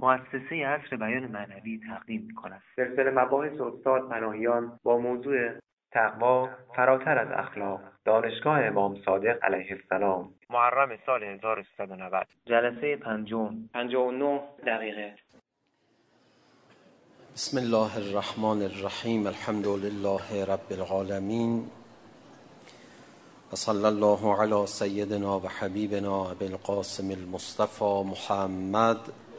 مؤسسه عصر بیان معنوی تقدیم می‌کند. سلسله مباحث استاد پناهیان با موضوع تقوا فراتر از اخلاق، دانشگاه امام صادق علیه السلام، محرم سال 1390. جلسه 59 دقیقه. بسم الله الرحمن الرحیم. الحمد لله رب العالمین و صلی الله علی سیدنا و حبیبنا ابی القاسم المصطفى محمد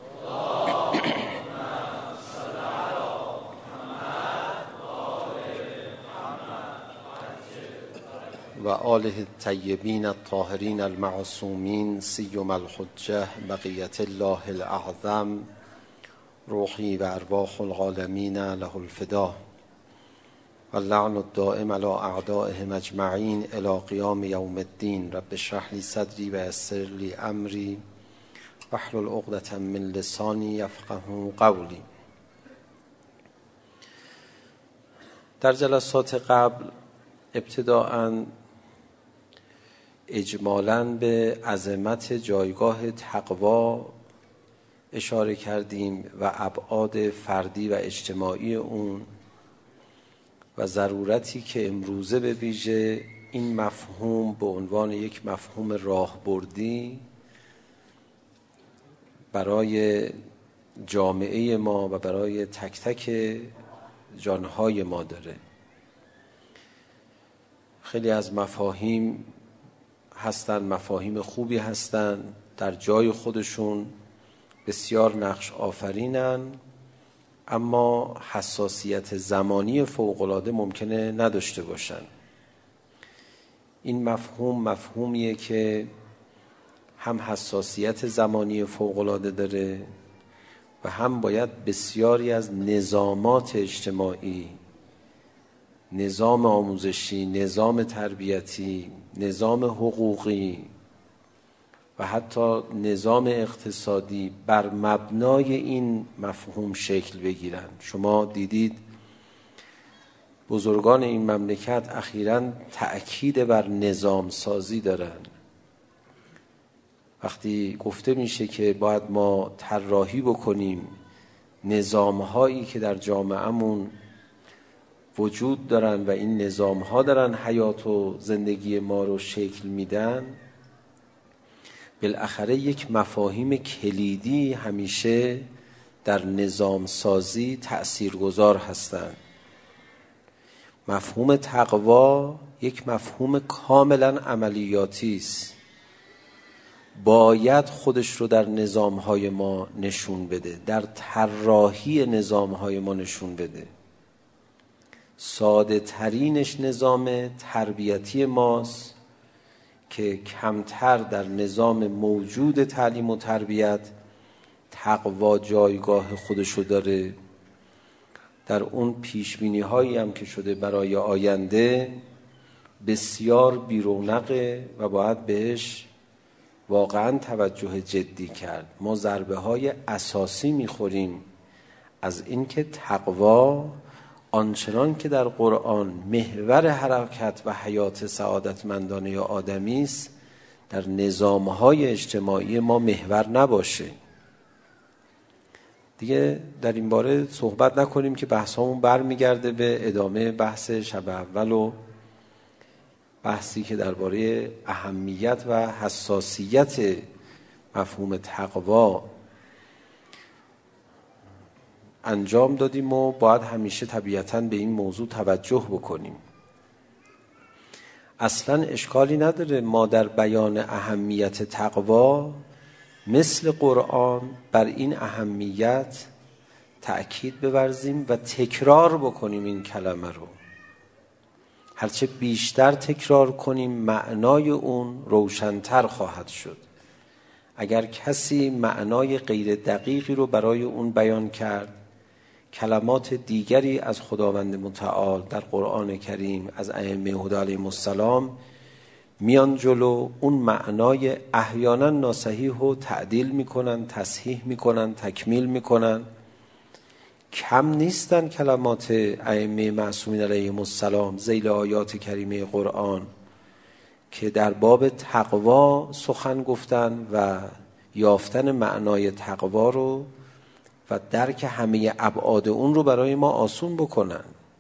و آله الطیبین الطاهرین المعصومین سیما الحجة بقیة الله الاعظم روحی و ارواح العالمین له الفدا و اللعن الدائم علی اعدائهم اجمعین الی قیام یوم الدین. رب اشرح لی صدری و یسر لی امری واحلل عقدة من لسانی یفقهوا قولی. در جلسات قبل ابتداءً اجمالاً به عظمت جایگاه تقوا اشاره کردیم و ابعاد فردی و اجتماعی اون و ضرورتی که امروزه به ویژه این مفهوم به عنوان یک مفهوم راهبردی برای جامعه ما و برای تک تک جانهای ما داره. خیلی از مفاهیم هستن، مفاهیم خوبی هستن، در جای خودشون بسیار نقش آفرینن، اما حساسیت زمانی فوق‌العاده ممکنه نداشته باشن. این مفهوم مفهومیه که هم حساسیت زمانی فوق‌العاده داره و هم باید بسیاری از نظامات اجتماعی، نظام آموزشی، نظام تربیتی، نظام حقوقی و حتی نظام اقتصادی بر مبنای این مفهوم شکل بگیرن. شما دیدید بزرگان این مملکت اخیراً تأکید بر نظام سازی دارن. وقتی گفته میشه که باید ما طراحی بکنیم نظام‌هایی که در جامعهمون وجود دارن و این نظام‌ها دارن حیات و زندگی ما رو شکل میدن، بالاخره یک مفاهیم کلیدی همیشه در نظام سازی تأثیرگذار هستند. مفهوم تقوا یک مفهوم کاملا عملیاتی است. باید خودش رو در نظام‌های ما نشون بده، در طراحی نظام‌های ما نشون بده. ساده ترینش نظام تربیتی ماست که کمتر در نظام موجود تعلیم و تربیت تقوا جایگاه خودشو داره. در اون پیشبینی هایی هم که شده برای آینده بسیار بیرونقه و باید بهش واقعا توجه جدی کرد. ما ضربه های اساسی میخوریم از اینکه تقوا آنچنان که در قرآن محور حرکت و حیات سعادتمندانه آدمی است، در نظام‌های اجتماعی ما محور نباشه. دیگه در این باره صحبت نکنیم که بحثامون برمیگرده به ادامه بحث شب اول و بحثی که درباره اهمیت و حساسیت مفهوم تقوا انجام دادیم و باید همیشه طبیعتاً به این موضوع توجه بکنیم. اصلاً اشکالی نداره ما در بیان اهمیت تقوا مثل قرآن بر این اهمیت تأکید بورزیم و تکرار بکنیم این کلمه رو. هرچه بیشتر تکرار کنیم معنای اون روشن‌تر خواهد شد. اگر کسی معنای غیر دقیقی رو برای اون بیان کرد، کلمات دیگری از خداوند متعال در قرآن کریم از ائمه هدی علیهم السلام میان جلو، اون معنای احیانا ناصحیح رو تعدیل میکنن، تصحیح میکنن، تکمیل میکنن. کم نیستن کلمات ائمه معصومین علیهم السلام ذیل آیات کریمه قرآن که در باب تقوا سخن گفتن و یافتن معنای تقوا رو و درک همه ابعاد اون رو برای ما آسون بکنن.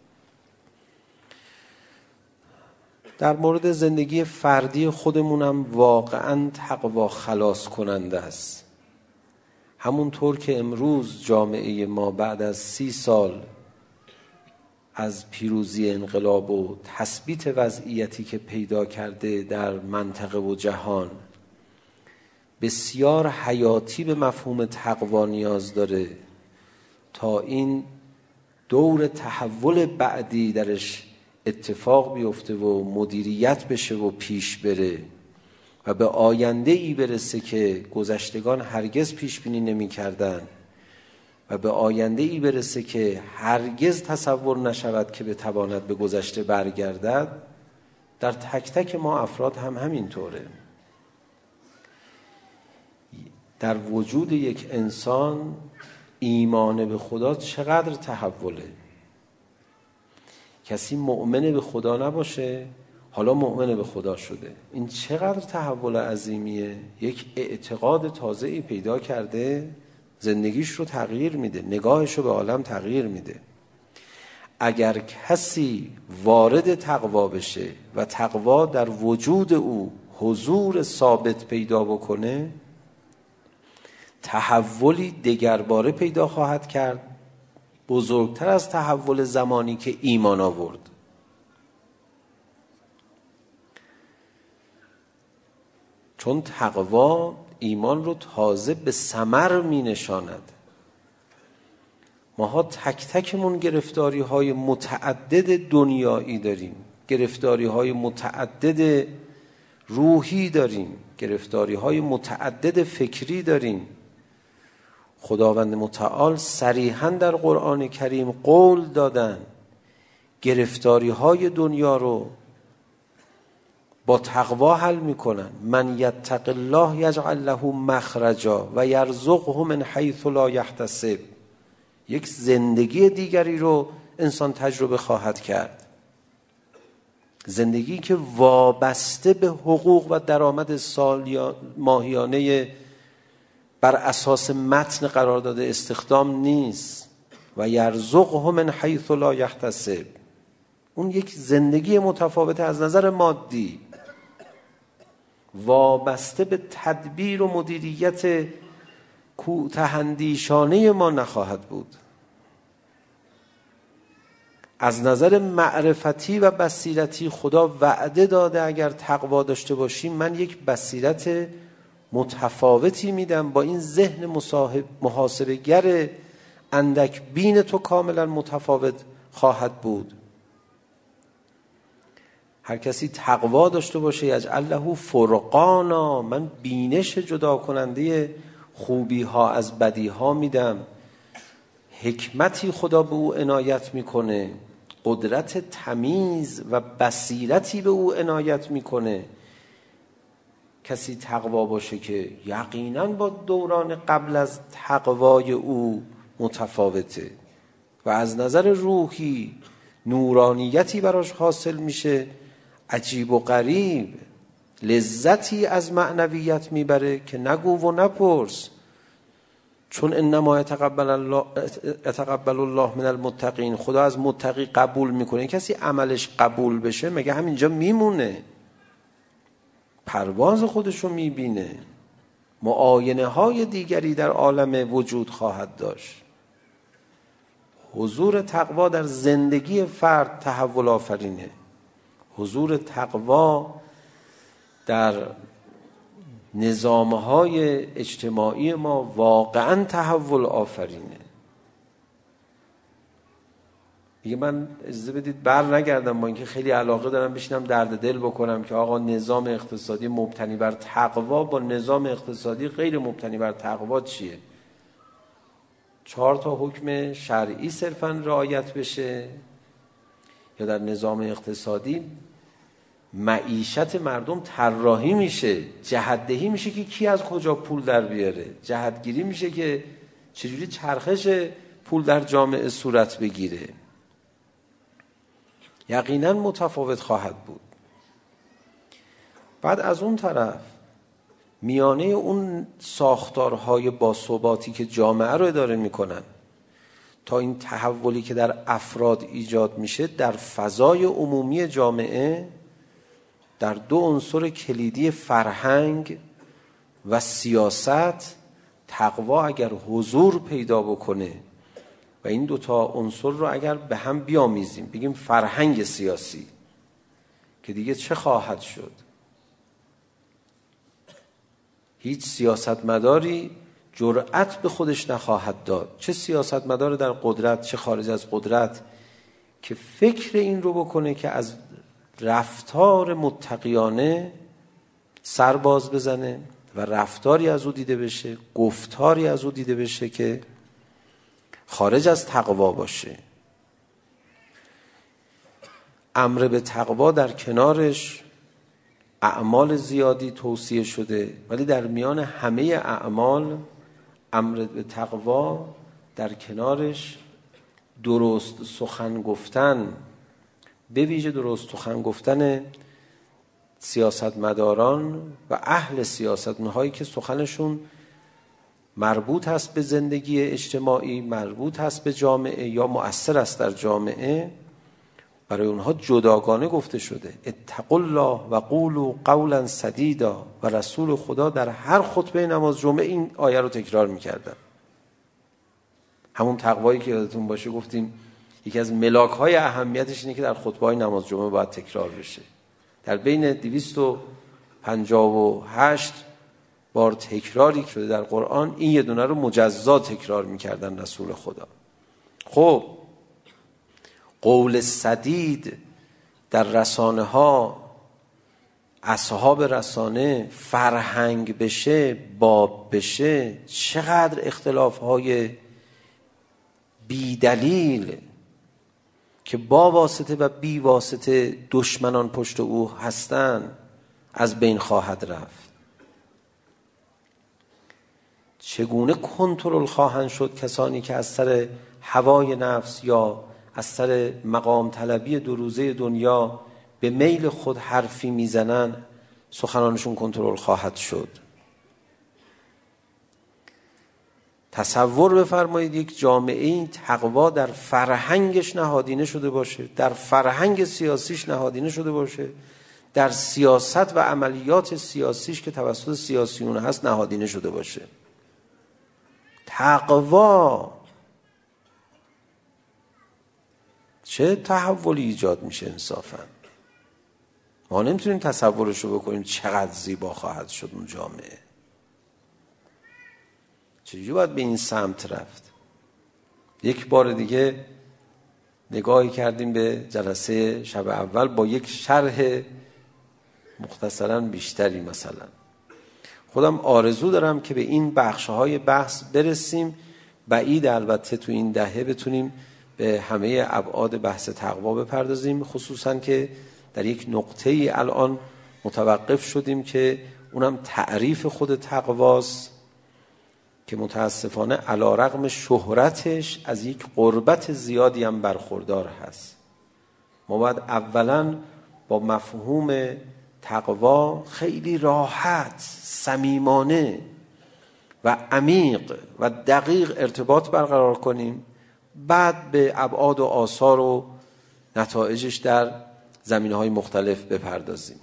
در مورد زندگی فردی خودمونم واقعاً تقوا خلاص کننده است. همونطور که امروز جامعه ما بعد از 30 سال از پیروزی انقلاب و تثبیت وضعیتی که پیدا کرده در منطقه و جهان بسیار حیاتی به مفهوم تقوا نیاز داره تا این دور تحول بعدی درش اتفاق بیفته و مدیریت بشه و پیش بره و به آینده ای برسه که گذشتگان هرگز پیش بینی نمی کردن و به آینده ای برسه که هرگز تصور نشود که بتواند به گذشته برگردد. در تک تک ما افراد هم همینطوره. در وجود یک انسان ایمان به خدا چقدر تحوله. کسی مؤمن به خدا نباشه حالا مؤمن به خدا شده، این چقدر تحول عظیمیه. یک اعتقاد تازه‌ای پیدا کرده، زندگیش رو تغییر میده، نگاهش رو به عالم تغییر میده. اگر کسی وارد تقوا بشه و تقوا در وجود او حضور ثابت پیدا بکنه، تحولی دگرباره پیدا خواهد کرد، بزرگتر از تحول زمانی که ایمان آورد. چون تقوا ایمان رو تازه به ثمر می نشاند. ماها تک تکمون گرفتاری های متعدد دنیایی داریم، گرفتاری های متعدد روحی داریم، گرفتاری های متعدد فکری داریم. خداوند متعال صریحاً در قرآن کریم قول دادن گرفتاری های دنیا رو با تقوا حل میکنن. من یتق الله یجعل له مخرجا و یرزقه من حیث لا یحتسب. یک زندگی دیگری رو انسان تجربه خواهد کرد، زندگی که وابسته به حقوق و درآمد ماهیانه بر اساس متن قرارداد استخدام نیست. و یرزقه من حیث لا یحتسب، اون یک زندگی متفاوته از نظر مادی، وابسته به تدبیر و مدیریت کوتاه‌اندیشانه ما نخواهد بود. از نظر معرفتی و بصیرتی خدا وعده داده اگر تقوا داشته باشیم من یک بصیرت متفاوتی میدم، با این ذهن محاسبه‌گر اندک بین تو کاملا متفاوت خواهد بود. هر کسی تقوا داشته باشه یجعل له فرقانا، من بینش جدا کننده خوبی ها از بدی ها میدم. حکمتی خدا به او عنایت میکنه، قدرت تمیز و بصیرتی به او عنایت میکنه. کسی تقوا باشه که یقینا با دوران قبل از تقوای او متفاوته و از نظر روحی نورانیتی براش حاصل میشه عجیب و غریب، لذتی از معنویت میبره که نگو و نپرس. چون انما یتقبل الله من المتقین، خدا از متقی قبول میکنه. کسی عملش قبول بشه مگه همینجا میمونه؟ پرواز خودشو میبینه، معاینه های دیگری در عالم وجود خواهد داشت. حضور تقوا در زندگی فرد تحول آفرینه. حضور تقوا در نظامهای اجتماعی ما واقعا تحول آفرینه. دیگه من اجازه بدید بر نگردم، با اینکه خیلی علاقه دارم بشینم درد دل بکنم که آقا نظام اقتصادی مبتنی بر تقوا با نظام اقتصادی غیر مبتنی بر تقوا چیه؟ 4 حکم شرعی صرفاً رعایت بشه یا در نظام اقتصادی معیشت مردم طراحی میشه، جهت‌دهی میشه که کی از کجا پول در بیاره، جهتگیری میشه که چجوری چرخش پول در جامعه صورت بگیره. یقینا متفاوت خواهد بود. بعد از اون طرف میانه اون ساختارهای باثباتی که جامعه رو اداره میکنن تا این تحولی که در افراد ایجاد میشه در فضای عمومی جامعه در دو عنصر کلیدی فرهنگ و سیاست، تقوا اگر حضور پیدا بکنه و این دوتا عنصر رو اگر به هم بیامیزیم بگیم فرهنگ سیاسی، که دیگه چه خواهد شد؟ هیچ سیاستمداری جرأت به خودش نخواهد داد، چه سیاستمدار در قدرت چه خارج از قدرت، که فکر این رو بکنه که از رفتار متقیانه سرباز بزنه و رفتاری از او دیده بشه، گفتاری از او دیده بشه که خارج از تقوا باشه. امر به تقوا در کنارش اعمال زیادی توصیه شده، ولی در میان همه اعمال امر به تقوا در کنارش درست سخن گفتن، به ویژه درست سخن گفتن سیاستمداران و اهل سیاست، اونهایی که سخنشون مربوط هست به زندگی اجتماعی، مربوط هست به جامعه یا مؤثر است در جامعه، برای اونها جداگانه گفته شده اتقوا الله و قولوا قولا سدیدا. و رسول خدا در هر خطبه نماز جمعه این آیه رو تکرار میکردن. همون تقوایی که یادتون باشه گفتیم یکی از ملاک‌های اهمیتش اینه که در خطبه‌های نماز جمعه باید تکرار بشه. در بین 258 بار تکراری شده در قرآن، این یه دونه رو مجزا تکرار میکردن رسول خدا. خب قول سدید در رسانه ها، اصحاب رسانه فرهنگ بشه، باب بشه، چقدر اختلاف های بی دلیل که با واسطه و بی واسطه دشمنان پشت او هستن از بین خواهد رفت. چگونه کنترل خواهند شد کسانی که از سر هوای نفس یا از سر مقام طلبی دو روزه دنیا به میل خود حرفی میزنن، سخنانشون کنترل خواهد شد. تصور بفرمایید یک جامعه این تقوا در فرهنگش نهادینه شده باشه، در فرهنگ سیاسیش نهادینه شده باشه، در سیاست و عملیات سیاسیش که توسط سیاسیون هست نهادینه شده باشه. تقوا چه تحولی ایجاد میشه انصافا؟ ما نمیتونیم تصورشو بکنیم چقدر زیبا خواهد شد اون جامعه. چجوری باید به این سمت رفت؟ یک بار دیگه نگاهی کردیم به جلسه شب اول با یک شرح مختصراً بیشتری. مثلا خودم آرزو دارم که به این بخشهای بحث برسیم، بعید البته تو این دهه بتونیم به همه ابعاد بحث تقوا بپردازیم، خصوصاً که در یک نقطه‌ای الان متوقف شدیم که اونم تعریف خود تقواست که متاسفانه علی‌رغم شهرتش از یک غربت زیادی هم برخوردار هست. ما باید اولاً با مفهوم تقوا خیلی راحت، صمیمانه و عمیق و دقیق ارتباط برقرار کنیم، بعد به ابعاد و آثار و نتایجش در زمینه‌های مختلف بپردازیم.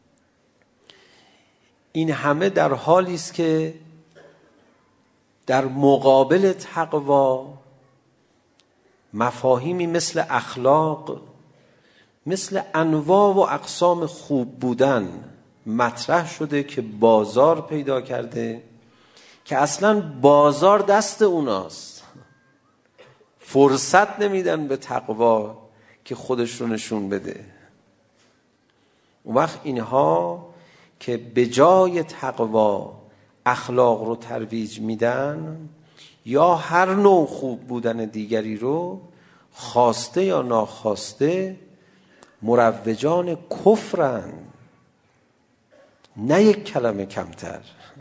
این همه در حالی است که در مقابل تقوا مفاهیمی مثل اخلاق، مثل انواع و اقسام خوب بودن مطرح شده که بازار پیدا کرده که اصلا بازار دست اوناست. فرصت نمیدن به تقوا که خودش رو نشون بده. اون وقت اینها که به جای تقوا اخلاق رو ترویج میدن یا هر نوع خوب بودن دیگری رو خواسته یا ناخواسته مروجان کفرن، نه یک کلمه کمتر.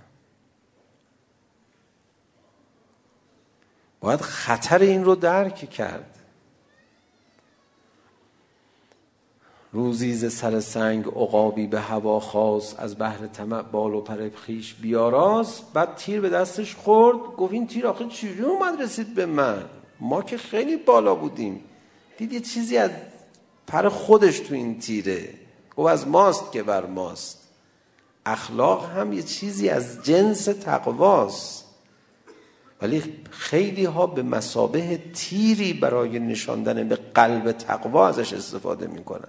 باید خطر این رو درک کرد. روزی ز سر سنگ عقابی به هوا خواست، از بحر طمع بال و پر خویش بیاراست. بعد تیر به دستش خورد، گفت این تیر آخه چجوری اومد رسید به من؟ ما که خیلی بالا بودیم. دید یه چیزی از پر خودش تو این تیره، گفت از ماست که بر ماست. اخلاق هم یه چیزی از جنس تقواست، ولی خیلی ها به مثابه تیری برای نشاندن به قلب تقوا ازش استفاده میکنن.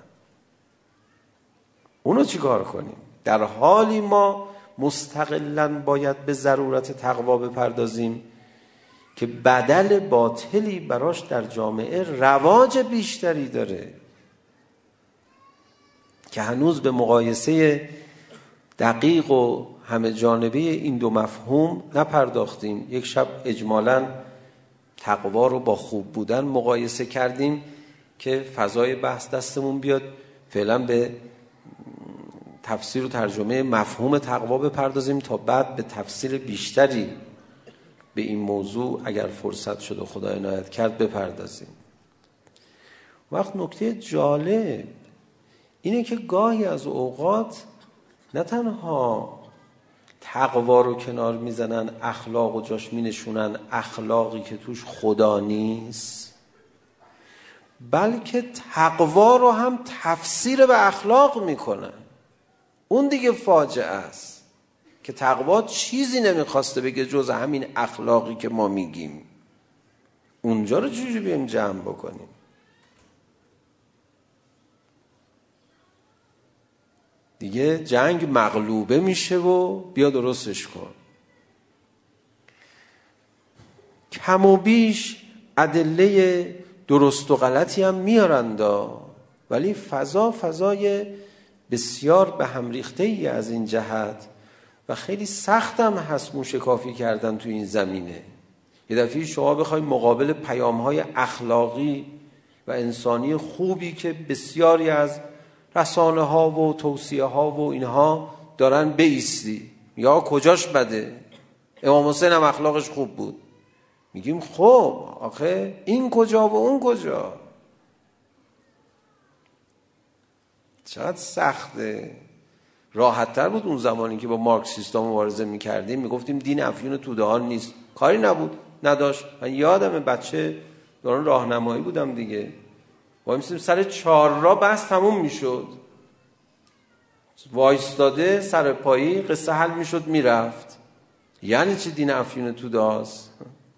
اونو چی کار کنیم؟ در حالی ما مستقلاً باید به ضرورت تقوا بپردازیم که بدل باطلی براش در جامعه رواج بیشتری داره، که هنوز به مقایسه دقیق و همه جانبه این دو مفهوم نپرداختیم. یک شب اجمالاً تقوا رو با خوب بودن مقایسه کردیم که فضای بحث دستمون بیاد فعلا به تفسیر و ترجمه مفهوم تقوا بپردازیم تا بعد به تفسیر بیشتری به این موضوع اگر فرصت شد و خدا عنایت کرد بپردازیم. وقت نکته جالب اینه که گاهی از اوقات نه تنها تقوا رو کنار میزنن، اخلاق و جاش مینشونن، اخلاقی که توش خدا نیست، بلکه تقوا رو هم تفسیر به اخلاق میکنن. اون دیگه فاجعه است که تقوا چیزی نمیخواسته بگه جز همین اخلاقی که ما میگیم. اونجا رو چجوری بیم جمع بکنیم؟ دیگه جنگ مغلوبه میشه و بیا درستش کن. کم و بیش ادله درست و غلطی هم میارندا، ولی فضای بسیار به هم ریخته ای از این جهت و خیلی سخت هم هست موشکافی کردن تو این زمینه. یه دفعه شما بخوای مقابل پیام‌های اخلاقی و انسانی خوبی که بسیاری از رسانه ها و توصیه ها و اینها دارن بایستی، یا کجاش بده؟ امام حسین هم اخلاقش خوب بود. میگیم خب آخه این کجا و اون کجا؟ چقدر سخته. راحت‌تر بود اون زمانی که با مارکسیستا مبارزه میکردیم، میگفتیم دین افیون تودهان نیست. کاری نبود، نداشت. من یادمه بچه دوران راهنمایی بودم دیگه، وای میسیم سر 4 راه بحث تموم میشد، وایستاده سر پایی قصه حل میشد میرفت. یعنی چی دین افیون تودهاست؟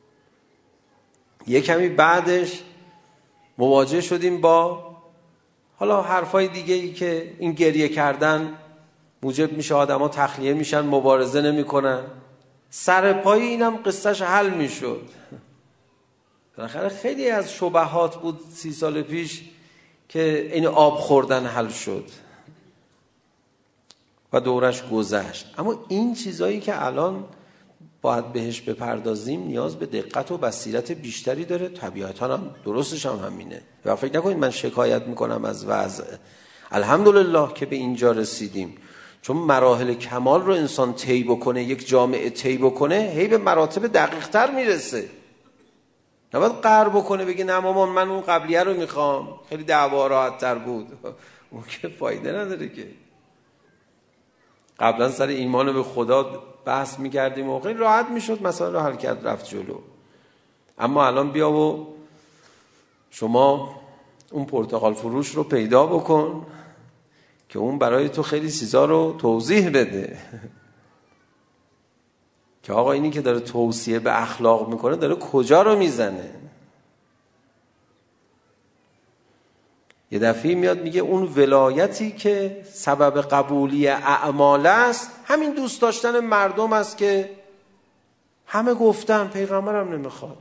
یه کمی بعدش مواجه شدیم با حالا حرفای دیگه ای که این گریه کردن موجب میشه آدم ها تخلیه میشن، مبارزه نمی کنن. سر پای اینم قصهش حل میشد. بالاخره خیلی از شبهات بود 30 سال پیش که این آب خوردن حل شد و دورش گذشت. اما این چیزایی که الان باید بهش بپردازیم نیاز به دقت و بصیرت بیشتری داره. طبیعتاً هم درستش هم همینه و فکر نکنید من شکایت میکنم از وضع. الحمدلله که به اینجا رسیدیم، چون مراحل کمال رو انسان طی بکنه، یک جامعه طی بکنه، هی به مراتب دقیق تر میرسه. نباید قهر بکنه بگه نه مامان من اون قبلیه رو میخوام، خیلی دعوا راحت تر بود. اون که فایده نداره که. قبلا سر ایمان به خدا بحث میکردیم و خیلی راحت میشد مسائل رو حل کرد، رفت جلو. اما الان بیا و شما اون پرتقال فروش رو پیدا بکن که اون برای تو خیلی چیزا رو توضیح بده که آقا اینی که داره توصیه به اخلاق میکنه داره کجا رو میزنه. یه دفعه میاد میگه اون ولایتی که سبب قبولی اعمال است همین دوست داشتن مردم است که همه گفتن، پیغمبرم نمیخواد.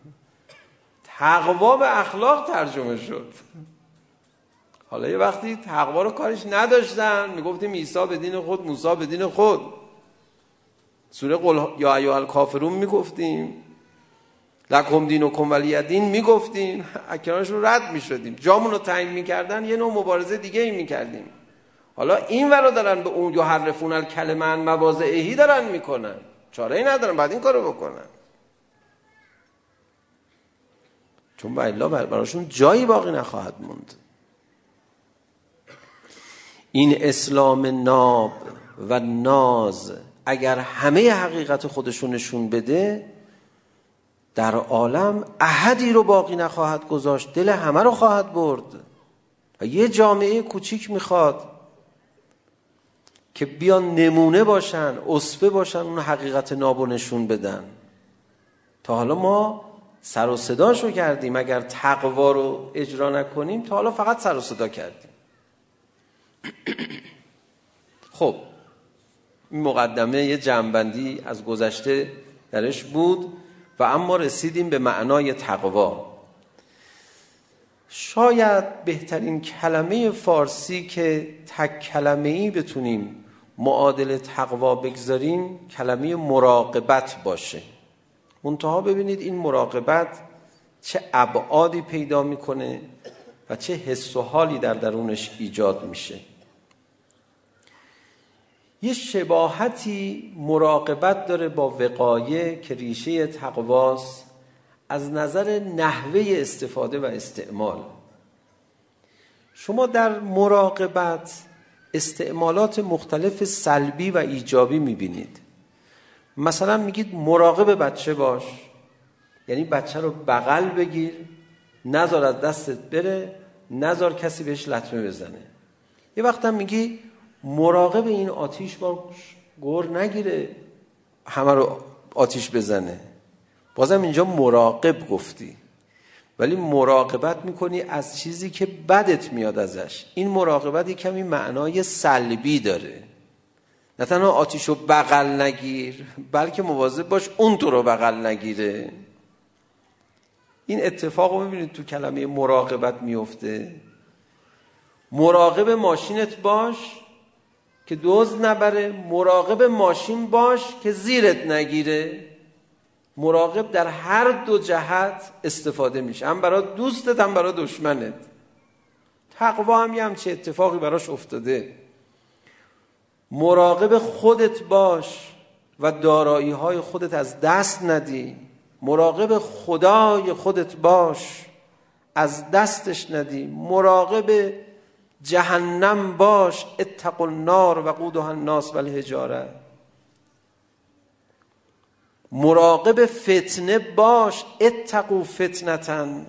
تقوا به اخلاق ترجمه شد. حالا یه وقتی تقوا رو کارش نداشتن، میگفتیم عیسی به دین خود، موسی به دین خود. سوره قل یا ایها الکافرون میگفتیم، لکم دینکم ولی دین میگفتیم، اکنارش رو رد میشدیم، جامون رو تعیین میکردن، یه نوع مبارزه دیگه ای میکردیم. حالا این ور رو دارن به اون یحرفون الکلمه عن مواضعه دارن میکنن، چاره ای ندارن، بعد این کارو بکنن، چون والا براشون جایی باقی نخواهد موند. این اسلام ناب و ناز اگر همه حقیقت خودشون نشون بده، در عالم احدی رو باقی نخواهد گذاشت، دل همه رو خواهد برد. و یه جامعه کوچیک میخواد که بیان نمونه باشن، اسوه باشن، اون حقیقت نابو نشون بدن. تا حالا ما سر و صداشو کردیم، اگر تقوا رو اجرا نکنیم تا حالا فقط سر و صدا کردیم. خب این مقدمه یه جمع‌بندی از گذشته درش بود و اما رسیدیم به معنای تقوا. شاید بهترین کلمه فارسی که تک کلمه‌ای بتونیم معادل تقوا بگذاریم کلمه مراقبت باشه. منتها ببینید این مراقبت چه ابعادی پیدا میکنه و چه حس و حالی در درونش ایجاد میشه. یه شباهتی مراقبت داره با وقایه که ریشه تقواست از نظر نحوه استفاده و استعمال. شما در مراقبت استعمالات مختلف سلبی و ایجابی میبینید. مثلا میگید مراقب بچه باش، یعنی بچه رو بغل بگیر، نذار از دستت بره، نذار کسی بهش لطمه بزنه. یه وقت هم میگی مراقب این آتیش باش، گور نگیره همه رو آتیش بزنه. بازم اینجا مراقب گفتی، ولی مراقبت میکنی از چیزی که بدت میاد ازش. این مراقبت یک کمی معنای سلبی داره. نه تنها آتیشو بغل نگیر، بلکه مواظب باش اون تو رو بغل نگیره. این اتفاق رو میبینید تو کلمه مراقبت میفته. مراقب ماشینت باش که دزد نبره، مراقب ماشین باش که زیرت نگیره. مراقب در هر دو جهت استفاده میشه، هم برای دوستت هم برای دشمنت. تقوا هم یه همچه اتفاقی براش افتاده. مراقب خودت باش و دارایی های خودت از دست ندی. مراقب خدای خودت باش، از دستش ندی. مراقب جهنم باش، اتقوا النار وقودها الناس والحجاره. مراقب فتنه باش، اتقوا فتنة.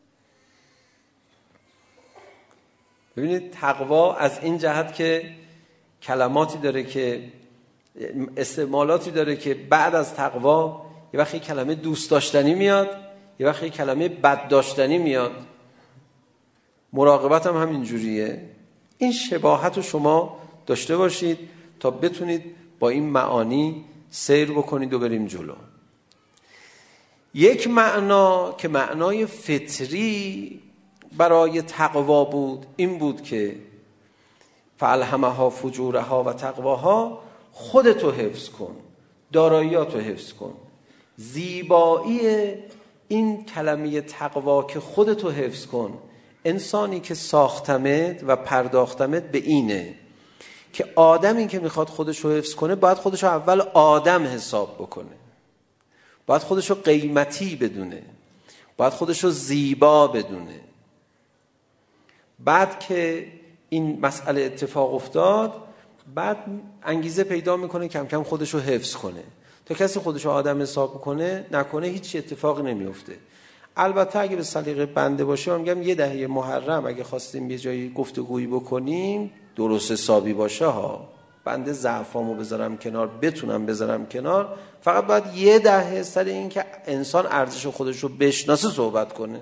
ببینید تقوا از این جهت که کلماتی داره که استعمالاتی داره که بعد از تقوا یه وقتی کلمه دوست داشتنی میاد، یه وقتی کلمه بد داشتنی میاد. مراقبت هم همین جوریه. این شباهت رو شما داشته باشید تا بتونید با این معانی سیر بکنید و بریم جلو. یک معنا که معنای فطری برای تقوا بود این بود که فالهمها فجورها و تقواها، خودتو حفظ کن، داراییاتو حفظ کن. زیبایی این کلمه تقوا که خودتو حفظ کن، انسانی که ساختمت و پرداختمت به اینه که آدمی که میخواد خودشو حفظ کنه باید خودشو اول آدم حساب بکنه، باید خودشو قیمتی بدونه، باید خودشو زیبا بدونه. بعد که این مسئله اتفاق افتاد، بعد انگیزه پیدا میکنه کم کم خودشو حفظ کنه. تا کسی خودشو آدم حساب نکنه هیچ اتفاقی نمیفته. البته اگه به سلیقه بنده باشه، من میگم یه دهه محرم اگه خواستیم یه جایی گفتگویی بکنیم درست حسابی باشه ها. بنده ضعفامو بذارم کنار، بتونم بذارم کنار، فقط باید یه دهه سر این که انسان ارزش خودش رو بشناسه صحبت کنه.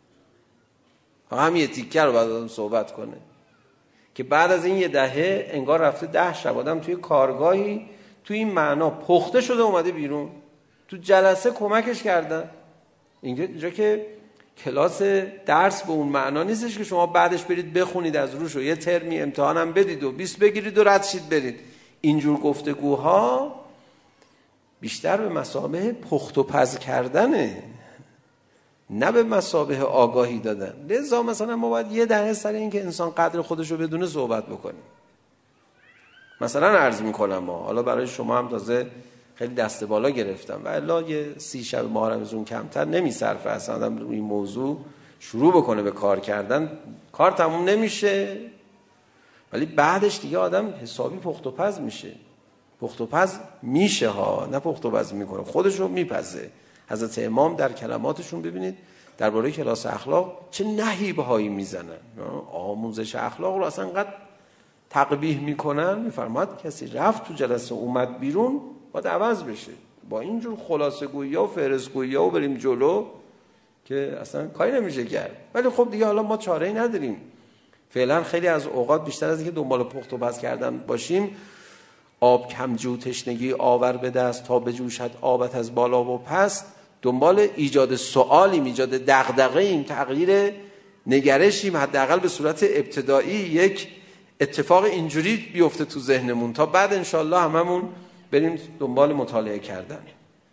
هم یه تیکه رو باید آدم صحبت کنه که بعد از این یه دهه انگار رفته 10 شب آدم توی کارگاهی توی این معنا پخته شده اومده بیرون، تو جلسه کمکش کردن. اینجا که کلاس درس به اون معنا نیستش که شما بعدش برید بخونید از روش و یه ترمی امتحانم بدید و 20 بگیرید و رد شید برید. اینجور گفتگوها بیشتر به مثابه پخت و پز کردنه، نه به مثابه آگاهی دادن. لذا مثلا ما باید یه دهه سر این که انسان قدر خودش رو بدونه صحبت بکنیم. مثلا عرض میکنم حالا برای شما هم تازه خیلی دست بالا گرفتم و الا یه 30 شب ماه رمضان کمتر نمیصرفه اصلا آدم روی این موضوع شروع بکنه به کار کردن، کار تموم نمیشه ولی بعدش دیگه آدم حسابی پخت و پز میشه. پخت و پز میشه ها، نه پخت و پز میکنه، خودش رو میپزه. حضرت امام در کلماتشون ببینید درباره کلاس اخلاق چه نهیب‌هایی میزنن، آموزش اخلاق رو اصلا قد تقبیح میکنن. میفرماد کسی رفت تو جلسه اومد بیرون باید عوض بشه. با اینجور خلاصه گویی و فهرست گویی و بریم جلو که اصلا کاری نمیشه کرد. ولی خب دیگه حالا ما چاره‌ای نداریم. فعلا خیلی از اوقات بیشتر از اینکه دنبال پخت و پز کردن باشیم، آب کمجو تشنگی آور به دست تا بجوشد آبت از بالا و پس، دنبال ایجاد سوالیم، ایجاد دغدغه‌ایم، تغییر نگرشیم، حداقل به صورت ابتدایی یک اتفاق اینجوری بیفته تو ذهنمون تا بعد انشالله هممون بریم دنبال مطالعه کردن.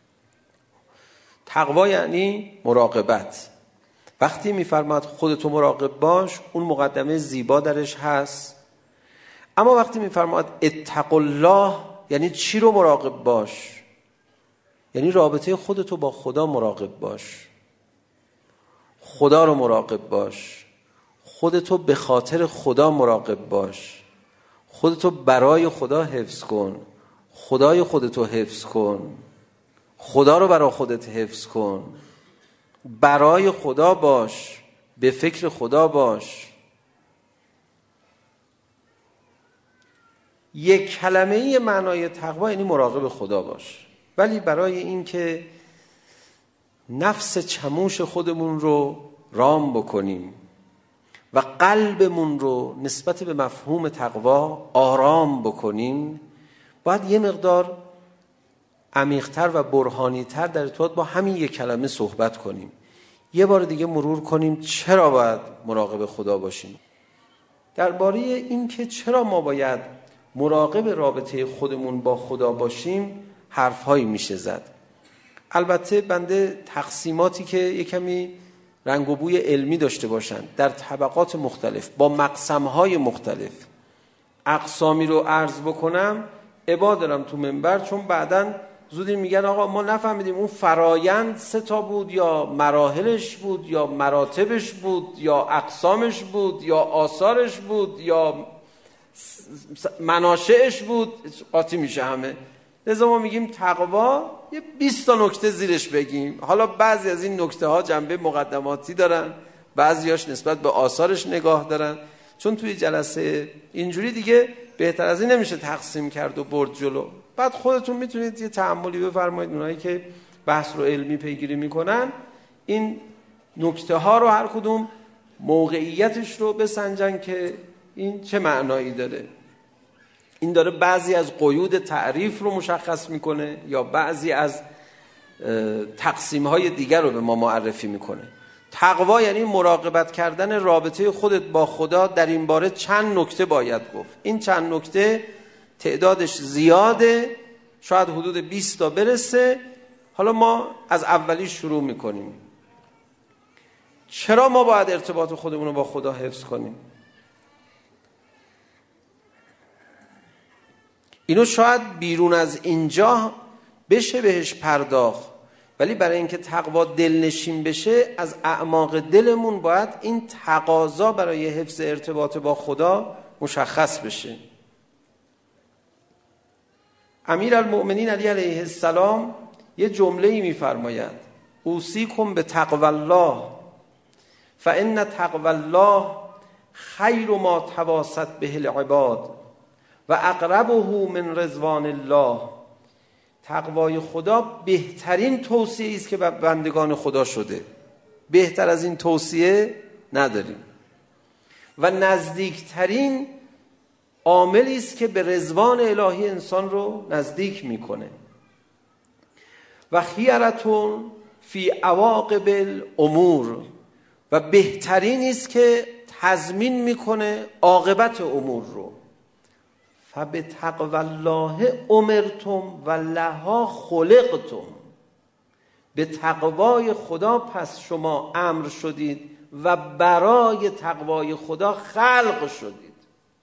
تقوا یعنی مراقبت. وقتی میفرماد خودتو مراقب باش، اون مقدمه زیبا درش هست. اما وقتی میفرماد اتقوا الله، یعنی چی رو مراقب باش؟ یعنی رابطه خودتو با خدا مراقب باش، خدا رو مراقب باش، خودتو به خاطر خدا مراقب باش، خودتو برای خدا حفظ کن، خدای خودتو حفظ کن، خدا رو برای خودت حفظ کن، برای خدا باش، به فکر خدا باش. یک کلمه معنای تقوا یعنی مراقب خدا باش. ولی برای این که نفس چموش خودمون رو رام بکنیم و قلبمون رو نسبت به مفهوم تقوا آرام بکنیم، باید یه مقدار عمیق‌تر و برهانی‌تر در ارتباط با همین یک کلمه صحبت کنیم. یه بار دیگه مرور کنیم چرا باید مراقب خدا باشیم. درباره این که چرا ما باید مراقب رابطه خودمون با خدا باشیم حرف‌هایی میشه زد. البته بنده تقسیماتی که یه کمی رنگ و بوی علمی داشته باشن در طبقات مختلف با مقسم‌های مختلف اقسامی رو عرض بکنم ابا دارم تو منبر، چون بعداً زودی میگن آقا ما نفهمیدیم اون فرایند 3 تا بود یا مراحلش بود یا مراتبش بود یا اقسامش بود یا آثارش بود یا مناشئش بود، قاطی میشه همه. لذا ما میگیم تقوا یه 20 تا نکته زیرش بگیم. حالا بعضی از این نکته ها جنبه مقدماتی دارن، بعضیاش نسبت به آثارش نگاه دارن، چون توی جلسه اینجوری دیگه بهتر از این نمیشه تقسیم کرد و برد جلو. بعد خودتون میتونید یه تأملی بفرمایید، اونایی که بحث رو علمی پیگیری میکنن این نکته ها رو هر کدوم موقعیتش رو بسنجن که این چه معنایی داره. این داره بعضی از قیود تعریف رو مشخص میکنه یا بعضی از تقسیم‌های دیگر رو به ما معرفی میکنه. تقوا یعنی مراقبت کردن رابطه خودت با خدا. در این باره چند نکته باید گفت. این چند نکته تعدادش زیاده، شاید حدود 20 تا برسه. حالا ما از اولی شروع میکنیم. چرا ما باید ارتباط خودمون رو با خدا حفظ کنیم؟ اینو شاید بیرون از اینجا بشه بهش پرداخت، ولی برای اینکه تقوا دلنشین بشه از اعماق دلمون باید این تقاضا برای حفظ ارتباط با خدا مشخص بشه. امیرالمؤمنین علی علیه السلام یه جمله‌ای می‌فرماید: اوصیکم بتقوی الله فان تقوی الله خیر ما تواست به العباد و اقربه من رضوان الله. تقوای خدا بهترین توصیه است که به بندگان خدا شده. بهتر از این توصیه نداریم. و نزدیکترین عاملی است که به رضوان الهی انسان رو نزدیک میکنه. و خیرتون فی عواقب الامور، و بهترین است که تضمین میکنه عاقبت امور رو. فبتقوی الله امرتم و لها خلقتم. به تقوای خدا پس شما امر شدید و برای تقوای خدا خلق شدید.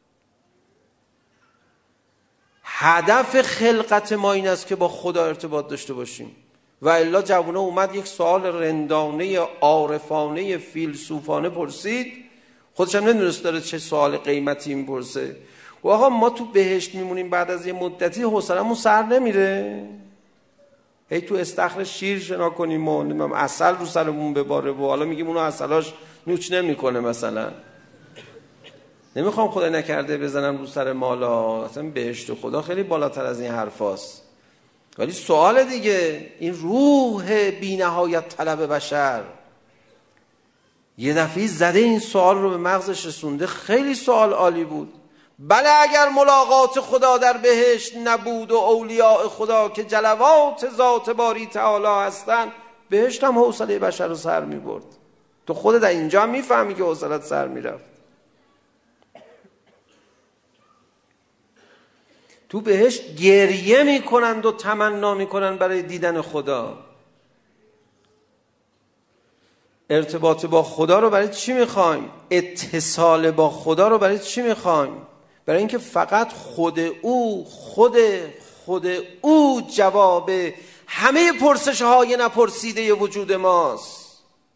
هدف خلقت ما این است که با خدا ارتباط داشته باشیم. و الا جوانه اومد یک سوال رندانه عارفانه فیلسوفانه پرسید: خودش هم نمیدونست داره چه سوال قیمتی میپرسه. و آقا ما تو بهشت میمونیم بعد از یه مدتی حوصله‌مون سر نمیره؟ هی تو استخر شیر شنا کنیم و نمیدونم عسل رو سرمون بباره و حالا میگیم اونو عسلاش نوچ نمیکنه مثلا. نمیخوام خدا نکرده بزنم رو سر مالا، اصلا بهشت خدا خیلی بالاتر از این حرفاست. ولی سوال دیگه، این روح بی نهایت طلب بشر یه دفعه زده این سوال رو به مغزش رسونده. خیلی سوال عالی بود. بله اگر ملاقات خدا در بهشت نبود و اولیاء خدا که جلوات ذات باری تعالی هستن، بهشت هم حوصله بشر رو سر می برد. تو خودت در اینجا هم میفهمی که حوصلت سر می رفت. تو بهشت گریه می کنند و تمنا می کنند برای دیدن خدا. ارتباط با خدا رو برای چی میخوایم؟ اتصال با خدا رو برای چی میخوایم؟ برای اینکه فقط خود او جواب همه پرسش های نپرسیده وجود ماست.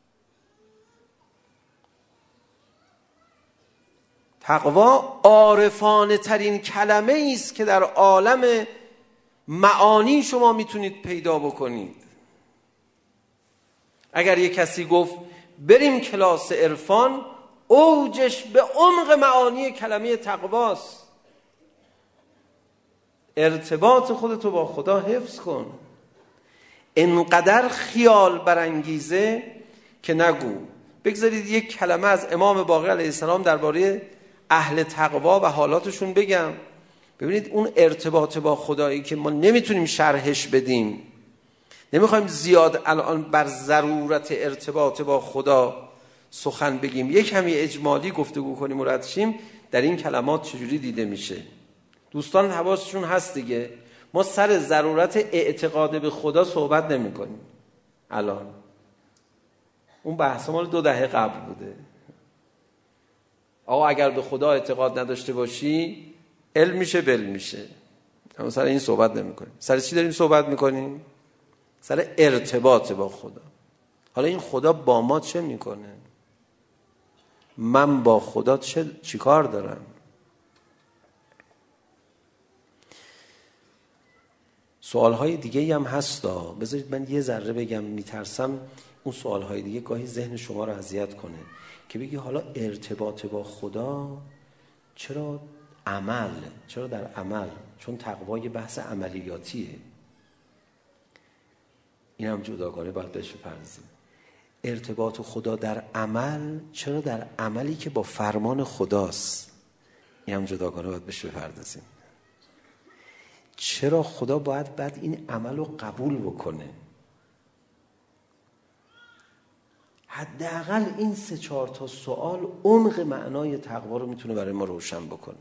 تقوا عارفانه ترین کلمه است که در عالم معانی شما میتونید پیدا بکنید. اگر یک کسی گفت بریم کلاس عرفان، اوجش به عمق معانی کلمه تقواست. ارتباط خودتو با خدا حفظ کن. انقدر خیال برانگیزه که نگو. بگذارید یک کلمه از امام باقر علیه السلام درباره اهل تقوا و حالاتشون بگم. ببینید اون ارتباط با خدایی که ما نمیتونیم شرحش بدیم، نمیخوایم زیاد الان بر ضرورت ارتباط با خدا سخن بگیم، یک کمی اجمالی گفتگو کنیم و رد شیم. در این کلمات چجوری دیده میشه؟ دوستان حواسشون هست دیگه. ما سر ضرورت اعتقاد به خدا صحبت نمی کنیم الان. اون بحث مال 2 دهه قبل بوده. آقا اگر به خدا اعتقاد نداشته باشی علم میشه بل میشه. اما سر این صحبت نمی کنیم. سر چی داریم صحبت میکنیم؟ سر ارتباط با خدا. حالا این خدا با ما چه میکنه؟ من با خدا چی کار دارم؟ سوالهای دیگه هم هستا. بذارید من یه ذره بگم، میترسم اون سوالهای دیگه گاهی ذهن شما رو اذیت کنه که بگی حالا ارتباط با خدا چرا در عمل؟ چون تقوا یه بحث عملیاتیه. این هم جداگانه باید بهش بپردازیم. ارتباط خدا در عمل چرا در عملی که با فرمان خداست؟ این هم جداگانه باید بهش بپردازیم. چرا خدا باید بعد این عمل رو قبول بکنه؟ حداقل این 3-4 تا سوال عمق معنای تقوا رو میتونه برای ما روشن بکنه.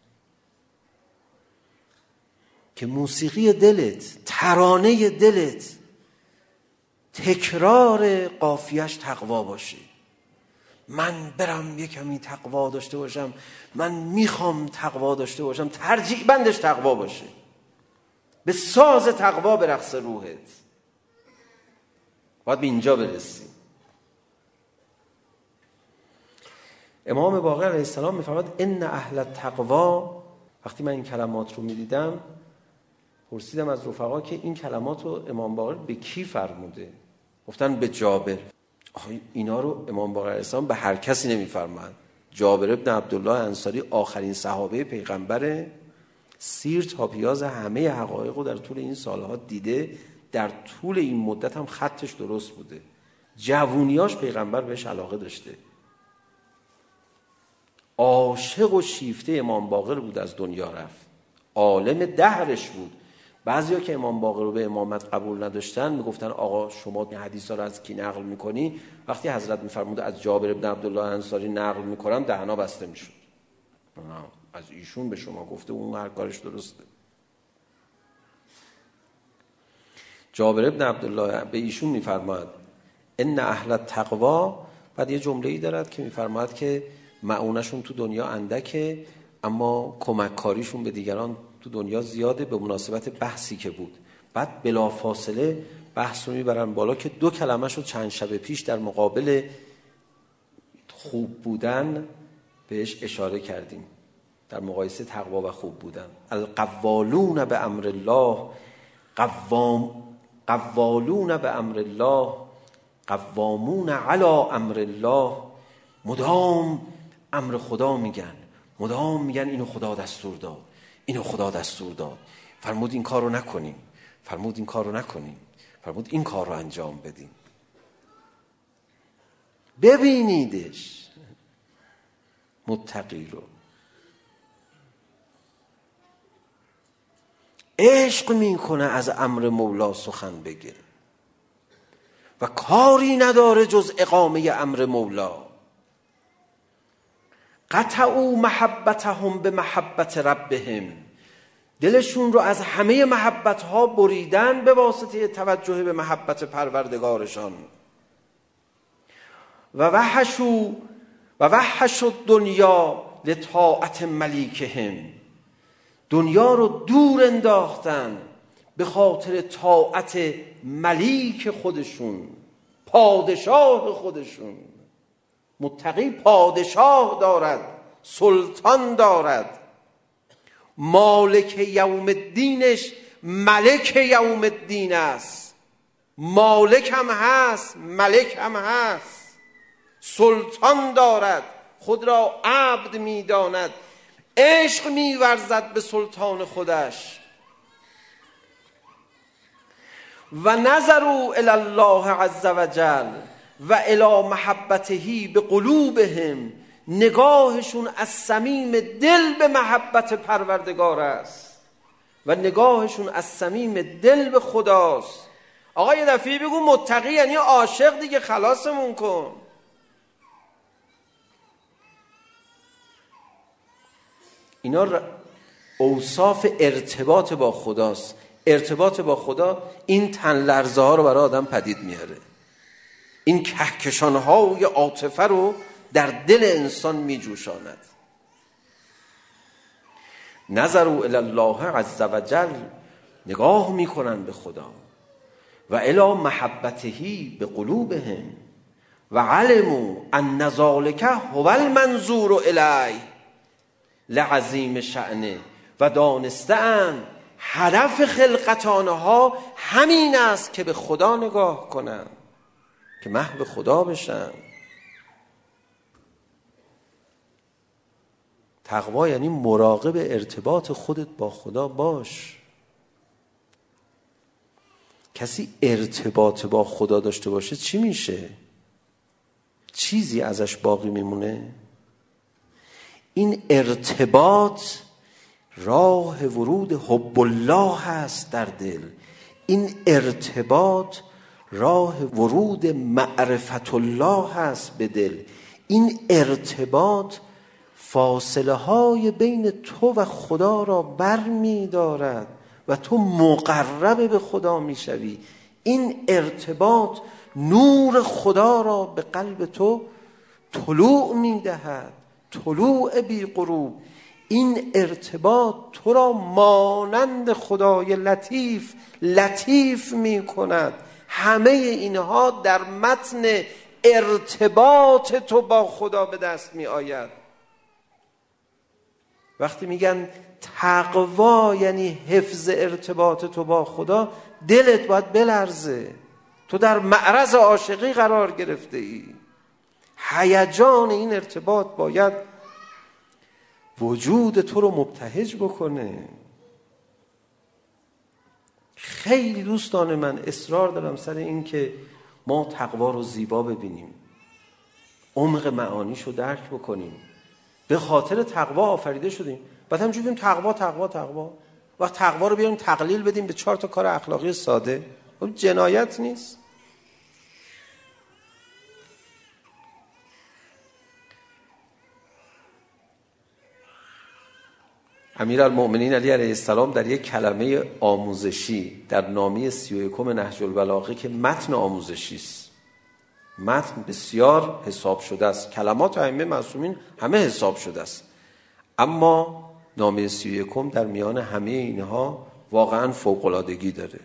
که موسیقی دلت، ترانه دلت، تکرار قافیه‌اش تقوا باشه. من برم یک کمی تقوا داشته باشم، من میخوام تقوا داشته باشم، ترجیح بندش تقوا باشه. به ساز تقوا برقص روحت. باید به اینجا برسیم. امام باقر علیه السلام میفرماد ان اهل التقوا. وقتی من این کلمات رو میدیدم پرسیدم از رفقا که این کلمات رو امام باقر به کی فرموده؟ گفتن به جابر. اینا رو امام باقر علیه السلام به هر کسی نمیفرماد. جابر ابن عبدالله انصاری آخرین صحابه پیغمبره، سیر تا پیاز همه حقایق رو در طول این سالها دیده، در طول این مدت هم خطش درست بوده. جوونیاش پیغمبر بهش علاقه داشته. عاشق و شیفته امام باقر بود، از دنیا رفت. عالم دهرش بود. بعضیا که امام باقر رو به امامت قبول نداشتن میگفتن آقا شما این حدیثا رو از کی نقل میکنی؟ وقتی حضرت میفرمود از جابر ابن عبدالله انصاری نقل میکنم، دهنا بسته میشد. از ایشون به شما گفته، اون هر کارش درسته. جابر ابن عبدالله به ایشون میفرماد ان اهل التقوا. بعد یه جمله‌ای دارد که میفرماد که معونشون تو دنیا اندکه اما کمک کاریشون به دیگران تو دنیا زیاده، به مناسبت بحثی که بود. بعد بلافاصله بحث رو میبرن بالا که 2 کلمه شو چند شب پیش در مقابل خوب بودن بهش اشاره کردیم در مقایسه تقوا و خوب بودن. القوالون به امر الله، قوالون به امر الله، قوامون علی امر الله. مدام امر خدا میگن، مدام میگن اینو خدا دستور داد، اینو خدا دستور داد، فرمود این کارو نکنیم، فرمود این کارو نکنیم، فرمود این کار رو انجام بدیم. ببینیدش متقی رو، عشق میکنه از امر مولا سخن بگه و کاری نداره جز اقامه امر مولا. قطعوا محبتهم به محبت ربهم، دلشون رو از همه محبت ها بریدن به واسطه توجه به محبت پروردگارشان. و وحشوا الدنیا لطاعت ملیکهم، دنیا رو دور انداختن به خاطر طاعت ملیک خودشون، پادشاه خودشون. متقی پادشاه دارد، سلطان دارد، مالک یوم الدینش ملک یوم الدین است. مالک هم هست، ملک هم هست، سلطان دارد، خود را عبد می‌داند، عشق می‌ورزد به سلطان خودش. و نظروا الی الله عز وجل و الی محبته به قلوبهم، نگاهشون از صمیم دل به محبت پروردگار است و نگاهشون از صمیم دل به خداست. آقا یه دفعه بگو متقی یعنی عاشق دیگه، خلاصمون کن. اینا اوصاف ارتباط با خداست. ارتباط با خدا این تن لرزه ها رو برای آدم پدید میاره، این کهکشان های عاطفه رو در دل انسان میجوشاند. نظروا الی الله عز وجل، نگاه میکنن به خدا، و الی محبته به قلوبهم و علموا ان ذلک هو المنظور الیه لعظیم شأنه، و دانسته‌اند هدف خلقت آنها همین است که به خدا نگاه کنند، که محو خدا بشن. تقوا یعنی مراقب ارتباط خودت با خدا باش. کسی ارتباط با خدا داشته باشه چی میشه؟ چیزی ازش باقی میمونه؟ این ارتباط راه ورود حب الله هست در دل. این ارتباط راه ورود معرفت الله هست به دل. این ارتباط فاصله های بین تو و خدا را بر می دارد و تو مقرب به خدا می شوی. این ارتباط نور خدا را به قلب تو طلوع می دهد، طلوع بی غروب. این ارتباط تو را مانند خدای لطیف لطیف می کند. همه اینها در متن ارتباط تو با خدا به دست می آید. وقتی میگن تقوا یعنی حفظ ارتباط تو با خدا، دلت باید بلرزه. تو در معرض عاشقی قرار گرفته ای. هیجان این ارتباط باید وجود تو رو مبتهج بکنه. خیلی دوستان من اصرار دارم سر این که ما تقوا رو زیبا ببینیم، عمق معانیش رو درک بکنیم. به خاطر تقوا آفریده شدیم. بعد همینجوری بگیم تقوا تقوا تقوا. وقت تقوا رو بیاریم تقلیل بدیم به 4 کار اخلاقی ساده، خب جنایت نیست؟ امیرالمؤمنین علی علیه السلام در یک کلمه آموزشی در نامه 31 نهج البلاغه که متن آموزشی است، متن بسیار حساب شده است، کلمات ائمه معصومین همه حساب شده است، اما نامه 31 در میان همه اینها واقعا فوق‌العادگی داره.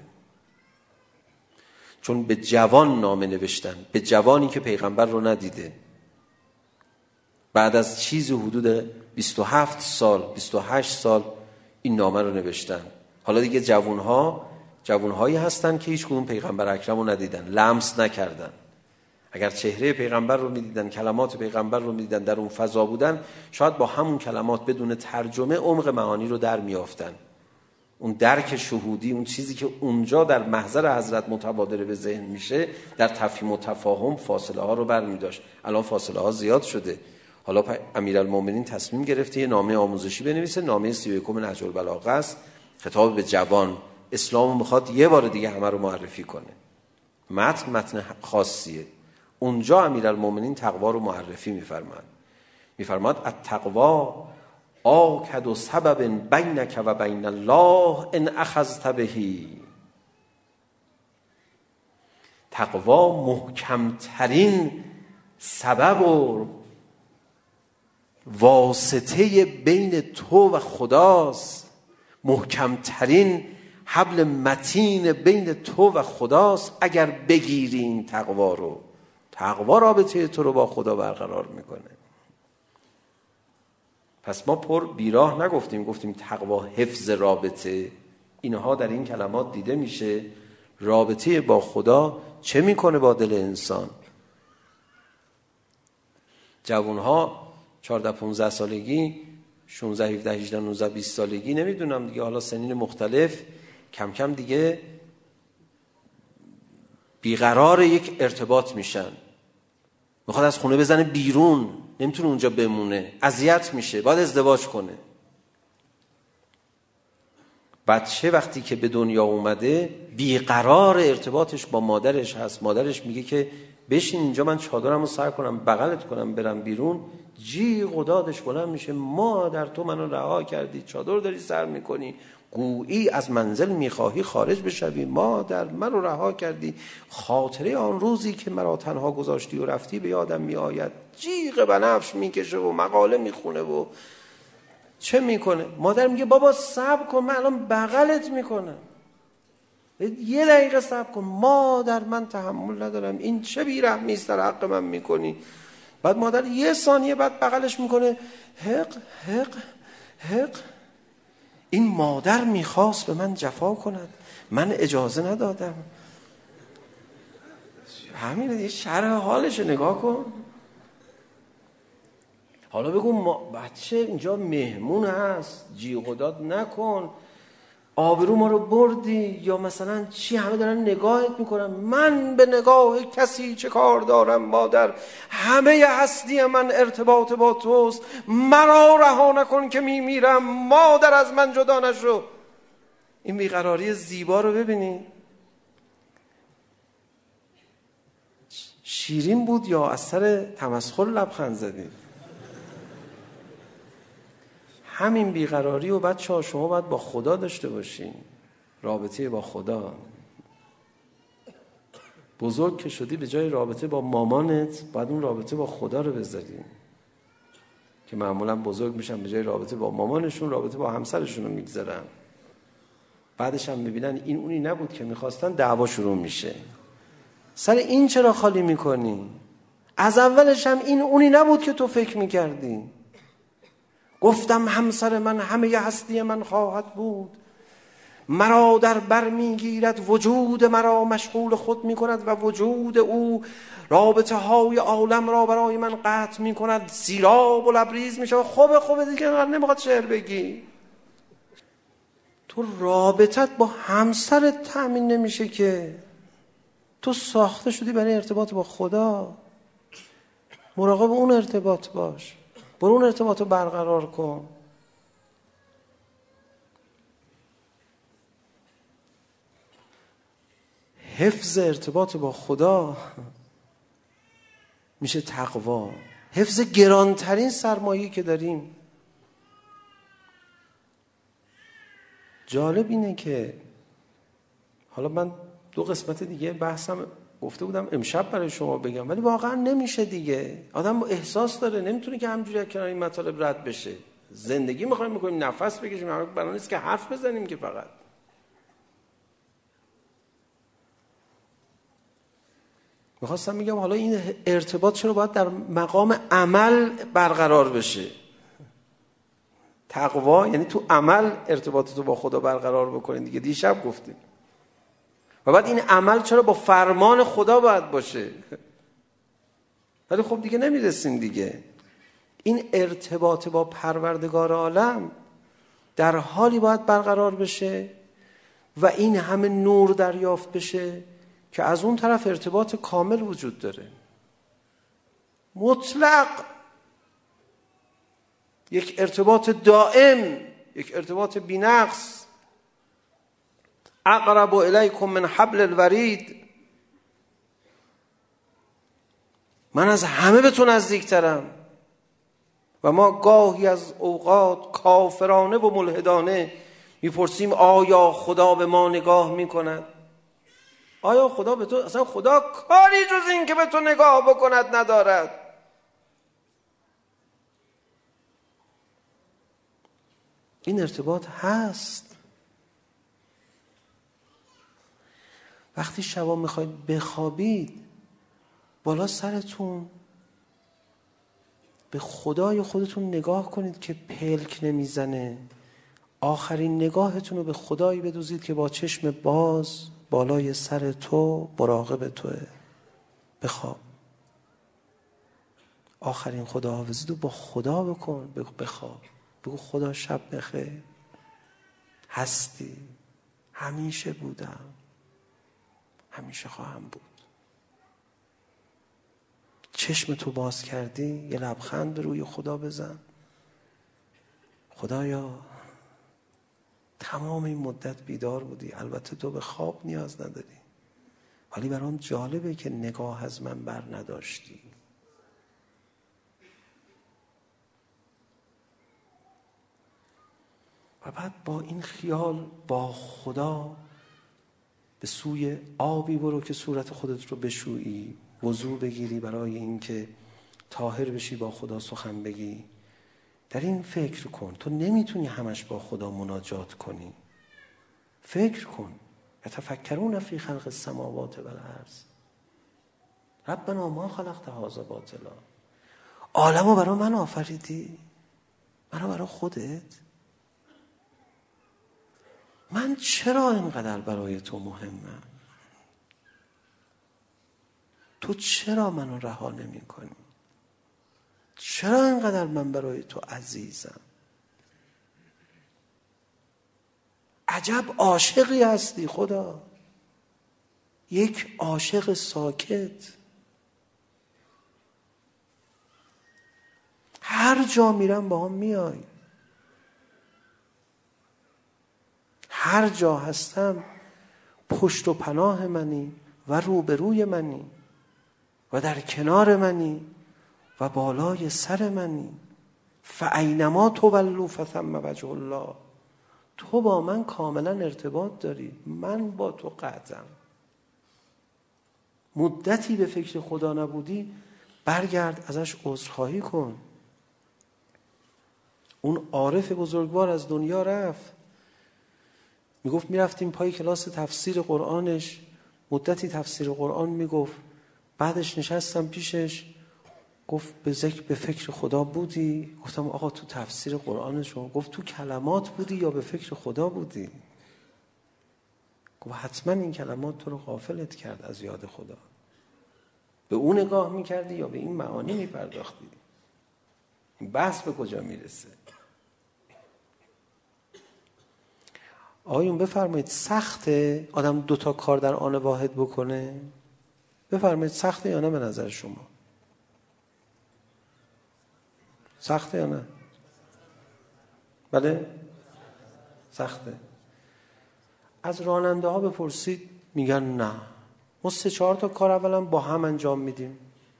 چون به جوان نامه نوشتن، به جوانی که پیغمبر رو ندیده. بعد از چیزی حدود 27 سال 28 سال این نامه رو نوشتن. حالا دیگه جوانهایی هستن که هیچ کدوم پیغمبر اکرم رو ندیدن، لمس نکردن. اگر چهره پیغمبر رو میدیدن، کلمات پیغمبر رو میدیدن، در اون فضا بودن، شاید با همون کلمات بدون ترجمه عمق معانی رو در میافتن. اون درک شهودی، اون چیزی که اونجا در محضر حضرت متبادر به ذهن میشه، در تفهیم و تفاهم فاصله ها رو برمی‌داشت. الان فاصله ها زیاد شده. حالا امیرالمومنین تصمیم گرفته یه نامه آموزشی بنویسه. نامه 31 نهج البلاغه است، خطاب به جوان. اسلامو میخواد یه بار دیگه همه رو معرفی کنه. متن خاصیه. اونجا امیرالمومنین تقوا رو معرفی میفرماد التقوا آکد سبب بینک و بین الله ان اخذت بهی. تقوا محکمترین سبب و واسطه بین تو و خداست، محکمترین حبل متین بین تو و خداست. اگر بگیری این تقوا رو، تقوا رابطه تو رو با خدا برقرار میکنه. پس ما پر بیراه نگفتیم، گفتیم تقوا حفظ رابطه. اینها در این کلمات دیده میشه. رابطه با خدا چه میکنه با دل انسان؟ جوانها 14-15 سالگی، 16 17 18 19 20 سالگی، نمیدونم دیگه، حالا سنین مختلف، کم کم دیگه بیقرار یک ارتباط میشن. میخواد از خونه بزنه بیرون، نمیتونه اونجا بمونه، اذیت میشه، باید ازدواج کنه. بچه وقتی که به دنیا اومده بیقرار ارتباطش با مادرش هست. مادرش میگه که بشین اینجا، من چادرمو سر کنم بغلت کنم برم بیرون، جیغ و دادش بلند میشه. مادر تو منو رها کردی، چادر داری سر میکنی، گویی از منزل میخواهی خارج بشوی. مادر منو رها کردی، خاطره آن روزی که مرا تنها گذاشتی و رفتی به یادم میآید. جیغ بنفش میکشه و مقاله میخونه و چه میکنه. مادر میگه بابا صبر کن، من الان بغلت میکنم، یه دقیقه صبر کن. مادر من تحمل ندارم، این چه بیرحمی است در حق من میکنی. بعد مادر یه ثانیه بعد بغلش میکنه، حق حق حق. این مادر میخواست به من جفا کند، من اجازه ندادم. همین دیگه، شرح حالش نگاه کن. حالا بگو بچه اینجا مهمون هست، جیغ و داد نکن، آبرو ما رو بردی، یا مثلا چی، همه دارن نگاهت میکنن. من به نگاه کسی چه کار دارم مادر؟ همه هستی من ارتباط با توست، مرا رها نکن که میمیرم، مادر از من جدا نشو. این بیقراری زیبا رو ببینی، شیرین بود یا از سر تمسخر لبخند زدی؟ همین بیقراری و بچه‌ها شما باید با خدا داشته باشین، رابطه با خدا. بزرگ که شدی به جای رابطه با مامانت باید اون رابطه با خدا رو بذاری، که معمولا بزرگ میشن به جای رابطه با مامانشون رابطه با همسرشون رو میگذارن. بعدش هم میبینن این اونی نبود که میخواستن، دعوا شروع میشه. سر این چرا خالی میکنی؟ از اولش هم این اونی نبود که تو فکر میکردی. گفتم همسر من همه هستی من خواهد بود، مرا در بر میگیرد، وجود مرا مشغول خود میکند و وجود او رابطه های عالم را برای من قطع میکند. سیراب و لبریز میشه. خوبه دیگه نمیخواد شعر بگی. تو رابطت با همسرت تأمین نمیشه که. تو ساخته شدی برای ارتباط با خدا. مراقب اون ارتباط باش، برو اون ارتباط رو برقرار کن. حفظ ارتباط با خدا میشه تقوا، حفظ گرانترین سرمایه‌ای که داریم. جالب اینه که حالا من 2 قسمت دیگه بحثم گفته بودم امشب برای شما بگم، ولی واقعا نمیشه دیگه. آدم احساس داره، نمیتونه که همجوری کنار این مطالب رد بشه. زندگی میخوایم میکنیم، نفس بکشیم، برای نیست که حرف بزنیم که فقط. میخواستم میگم حالا این ارتباط چرا باید در مقام عمل برقرار بشه؟ تقوا یعنی تو عمل ارتباطتو با خدا برقرار بکنین دیگه، دیشب گفتیم. و بعد این عمل چرا با فرمان خدا باید باشه؟ ولی خب دیگه نمیرسیم دیگه. این ارتباط با پروردگار عالم در حالی باید برقرار بشه و این همه نور دریافت بشه که از اون طرف ارتباط کامل وجود داره، مطلق، یک ارتباط دائم، یک ارتباط بی‌نقص. اقرب الیکم من حبل الورید، من از همه به تو نزدیکترم. و ما گاهی از اوقات کافرانه و ملحدانه میپرسیم آیا خدا به ما نگاه میکند؟ آیا خدا به تو، اصلا خدا کاری جز این که به تو نگاه بکند ندارد. این ارتباط هست. وقتی شبا میخواید بخوابید، بالا سرتون به خدای خودتون نگاه کنید که پلک نمیزنه. آخرین نگاهتون رو به خدایی بدوزید که با چشم باز بالای سر تو مراقب توه. بخواب. آخرین خداحافظی رو با خدا بکن. بخواب. بگو خدا شب بخیر. هستی. همیشه بودم. همیشه خواهم بود. چشم تو باز کردی، یه لبخند روی خدا بزن. خدایا تمام این مدت بیدار بودی، البته تو به خواب نیاز نداری، ولی برام جالبه که نگاه از من بر نداشتی. و بعد با این خیال با خدا به سوی آبی برو که صورت خودت رو بشویی، وضو بگیری برای اینکه طاهر بشی با خدا سخن بگی. در این فکر کن. تو نمیتونی همش با خدا مناجات کنی. فکر کن. یتفکرون فی خلق السماوات و الارض ربنا ما خلقت هذا باطلا. عالمو برای من آفریدی؟ منو برای خودت؟ من چرا اینقدر برای تو مهمم؟ تو چرا منو رها نمی کنی؟ چرا اینقدر من برای تو عزیزم؟ عجب عاشقی هستی خدا. یک عاشق ساکت. هر جا میرم با هم میای. هر جا هستم پشت و پناه منی و روبروی منی و در کنار منی و بالای سر منی. فاینما تولوا فثم وجه الله. تو با من کاملا ارتباط داری، من با تو قطعم. مدتی به فکر خدا نبودی، برگرد ازش عذرخواهی کن. اون عارف بزرگوار از دنیا رفت. میگفت میرفتیم پای کلاس تفسیر قرآنش، مدتی تفسیر قرآن میگفت. بعدش نشستم پیشش، گفت به فکر خدا بودی؟ گفتم آقا تو تفسیر قرآنشون. گفت تو کلمات بودی یا به فکر خدا بودی؟ گفت حتما این کلمات تو رو غافلت کرد از یاد خدا. به اون نگاه میکردی یا به این معانی میپرداختی؟ این بحث به کجا میرسه؟ آقایون بفرمایید سخته آدم دوتا کار در آن واحد بکنه؟ بفرمایید سخته یا نه به نظر شما؟ سخته یا نه؟ بله؟ سخته. از راننده ها بپرسید میگن نه، ما 3-4 تا کار اولا با هم انجام میدیم.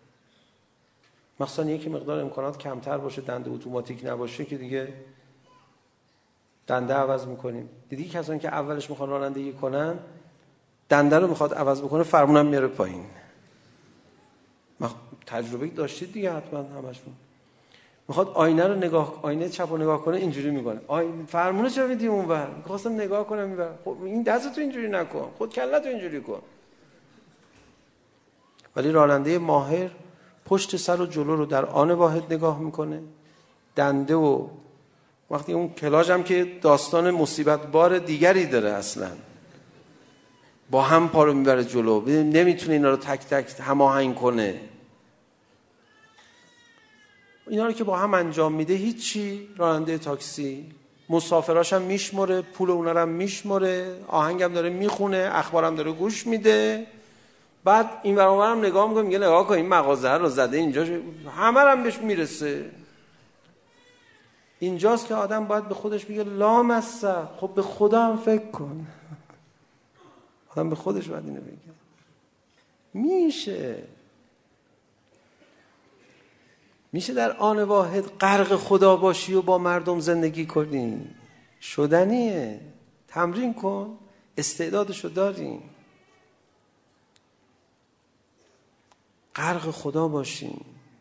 مثلا یکی مقدار امکانات کمتر باشه، دنده اتوماتیک نباشه که دیگه دنده عوض میکنیم. دیدی کسانی که اولش میخوان رانندگی کنن، دنده رو میخواد عوض بکنه، فرمونم میاره پایین. تجربه داشتید دیگه حتما همشون. میخواد آینه چپ رو نگاه کنه، اینجوری میکنه. فرمونه چرا میدی اونور؟ میخواستم نگاه کنم اینور. خب این دستتو اینجوری نکن، خود کلتو اینجوری کن. ولی راننده ماهر پشت سر و جلو رو در آن واحد نگاه میکنه، دنده و وقتی اون کلاژ هم که داستان مصیبت بار دیگری داره، اصلا با هم پا رو میبره جلو، نمیتونه اینا رو تک تک هماهنگ کنه. اینا رو که با هم انجام میده هیچی. راننده تاکسی مسافراش هم میشمره، پول اونا رو هم میشمره، آهنگم داره میخونه، اخبارم داره گوش میده. بعد این ور اون ورم نگاه میکنه، میگه نگاه کن این مغازه رو زده اینجا، همه هم بهش میرسه. اینجاست که آدم باید به خودش بگه لامصب، خب به خدا هم فکر کن. آدم به خودش باید اینو بگه. میشه در آن واحد غرق خدا باشی و با مردم زندگی کنی. شدنیه. تمرین کن، استعدادشو داری. غرق خدا باشی.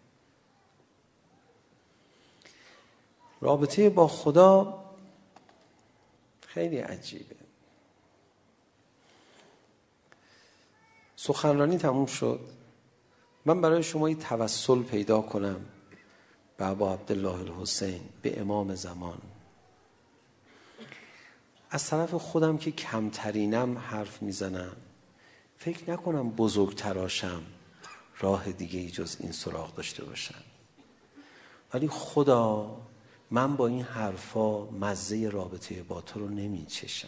رابطه با خدا خیلی عجیبه. سخنرانی تموم شد. من برای شما یه توسل پیدا کنم به ابا عبدالله الحسین، به امام زمان. از طرف خودم که کمترینم حرف میزنم، فکر نکنم بزرگتراشم راه دیگه ای جز این سراغ داشته باشم. ولی خدا، من با این حرفا مزه رابطه با تو رو نمیچشم،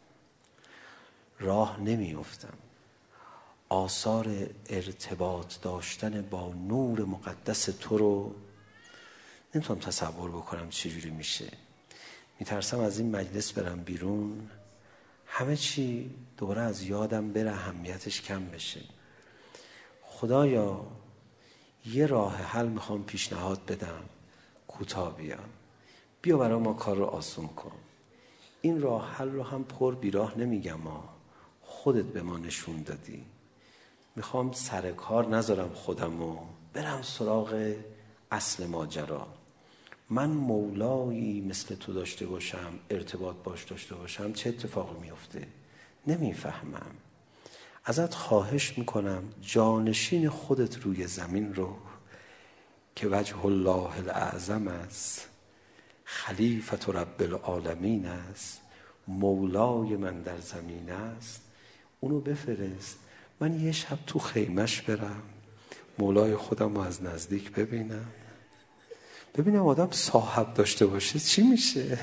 راه نمیافتم. آثار ارتباط داشتن با نور مقدس تو رو نمیتونم تصور بکنم چجوری میشه. میترسم از این مجلس برم بیرون، همه چی دوباره از یادم بره، اهمیتش کم بشه. خدایا یه راه حل میخوام پیشنهاد بدم، کوتاه بیا برای ما کار رو آسون کن. این راه حل رو هم پر بیراه نمیگم، خودت به ما نشون دادی. میخوام سر کار نذارم خودمو، برم سراغ اصل ماجرا. من مولایی مثل تو داشته باشم، ارتباط باش داشته باشم، چه اتفاقی میفته نمیفهمم. ازت خواهش میکنم جانشین خودت روی زمین رو که وجه الله الاعظم است، خلیفت رب العالمین است، مولای من در زمین است، اونو بفرست. من یه شب تو خیمش برم، مولای خودم رو از نزدیک ببینم آدم صاحب داشته باشه چی میشه،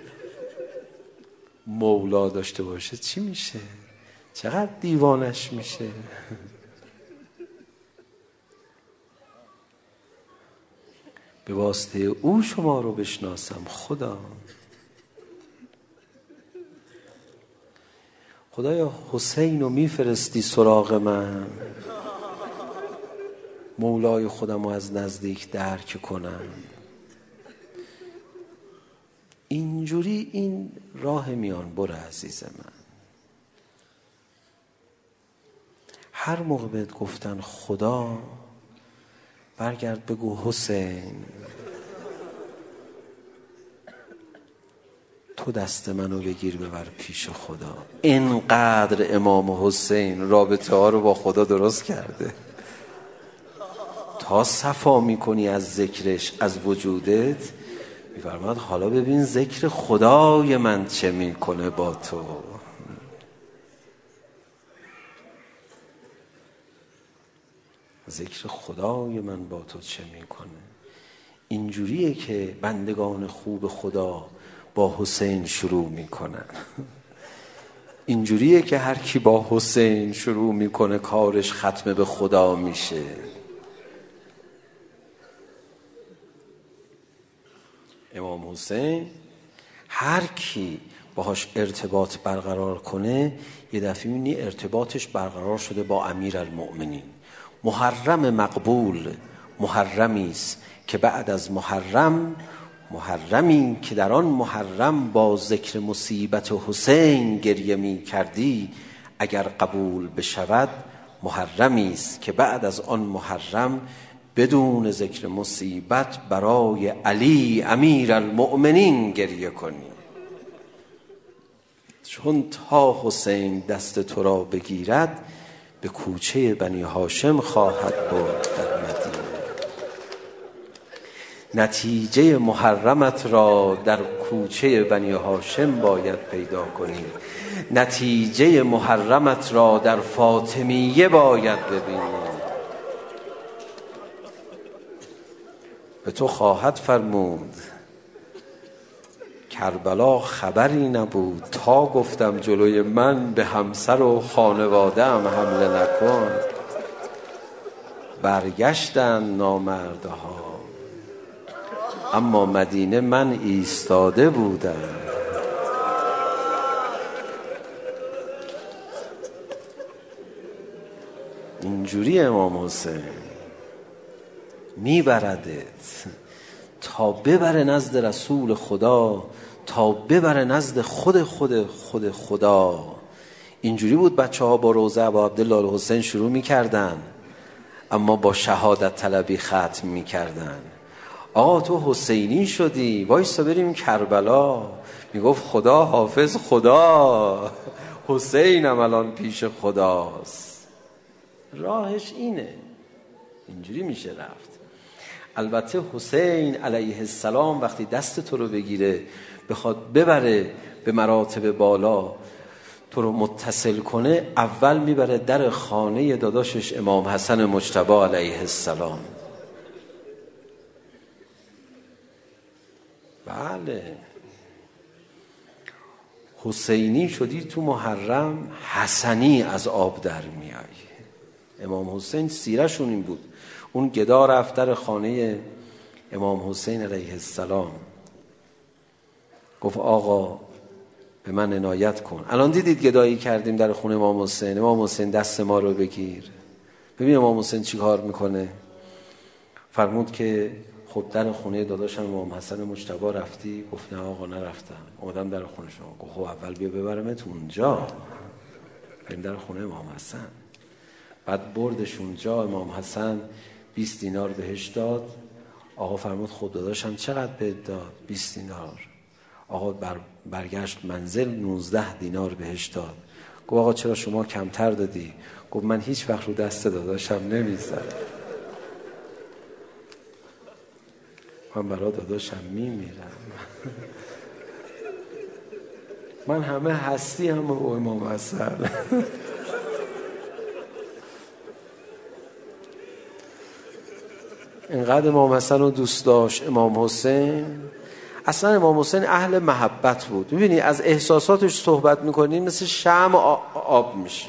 مولا داشته باشه چی میشه، چقدر دیوانش میشه. به واسطه او شما رو بشناسم خدایا حسین رو میفرستی سراغ من، مولای خودم رو از نزدیک درک کنم. اینجوری این راه میان بر عزیز من. هر موقع بهت گفتن خدا، برگرد بگو حسین، تو دست منو بگیر ببر پیش خدا. اینقدر امام حسین رابطه ها رو با خدا درست کرده، تا صفا میکنی از ذکرش، از وجودت، میفرماد حالا ببین ذکر خدای من چه میکنه با تو. ذکر خدای من با تو چه میکنه. اینجوریه که بندگان خوب خدا با حسین شروع میکنن. اینجوریه که هر کی با حسین شروع میکنه کارش ختم به خدا میشه. امام حسین هر کی باهاش ارتباط برقرار کنه، یه دفعه می‌بینی ارتباطش برقرار شده با امیرالمؤمنین. محرم مقبول محرمی است که بعد از محرمی که در آن محرم با ذکر مصیبت حسین گریه می کردی، اگر قبول بشود محرمی است که بعد از آن محرم بدون ذکر مصیبت برای علی امیرالمؤمنین گریه کنی. چون تا حسین دست تو را بگیرد، به کوچه بنی هاشم خواهد برد در مدینه. نتیجه محرمت را در کوچه بنی هاشم باید پیدا کنی. نتیجه محرمت را در فاطمیه باید ببینی. به تو خواهد فرمود کربلا خبری نبود تا گفتم جلوی من به همسر و خانواده‌ام حمله نکن. برگشتند نامردها اما مدینه من ایستاده بودم. اینجوری امام حسین میبردت تا ببره نزد رسول خدا، تا ببره نزد خود خدا. اینجوری بود بچه ها با روضه ابا عبدالله الحسین شروع میکردن اما با شهادت طلبی ختم میکردن. آقا تو حسینی شدی، وایسا بریم کربلا. میگفت خدا حافظ خدا، حسینم الان پیش خداست. راهش اینه، اینجوری میشه رفت. البته حسین علیه السلام وقتی دست تو رو بگیره بخواد ببره به مراتب بالا، تو رو متصل کنه، اول میبره در خانه داداشش امام حسن مجتبی علیه السلام. بله حسینی شدی تو محرم، حسنی از آب در میای. امام حسین سیرشون این بود. اون گدا رفت در خانه امام حسین علیه السلام، گفت آقا به من عنایت کن. الان دیدید گدایی کردیم در خونه امام حسین، امام حسین دست ما رو بگیر. ببین امام حسین چی کار میکنه. فرمود که خب در خونه داداشم امام حسن مجتبی رفتی؟ گفت نه آقا نرفتم، اومدم در خونه شما. گفت خب اول بیا ببرمت اونجا، بریم در خونه امام حسن. بعد بردش اونجا، امام حسن 20 دینار بهش داد. آقا فرمود خب داداشم چقدر بهت داد؟ 20 دینار. آقا برگشت منزل 19 دینار بهش داد. گفت آقا چرا شما کمتر دادی؟ گفت من هیچ وقت رو دست داداشم نمیزنم، من برای داداشم میمیرم. من همه هستی هم با امام حسن. اینقدر امام حسن رو دوست داشت امام حسین. اصلا امام حسین اهل محبت بود. میبینی از احساساتش صحبت میکنیم مثل شمع آب میشی.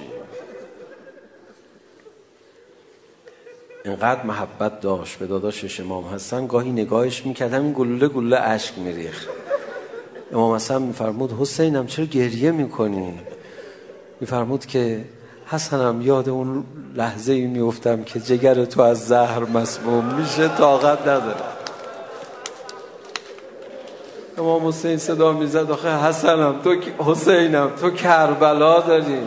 اینقدر محبت داشت به داداشش امام حسن، گاهی نگاهش میکرد همین گلوله گلوله اشک میریخت. امام حسن میفرمود حسینم چرا گریه میکنی؟ میفرمود که حسنم یاد اون لحظه ای میفتم که جگر تو از زهر مسموم میشه، طاقت ندارم. امام حسین صدا میزد آخه حسنم تو، حسینم تو کربلا داری.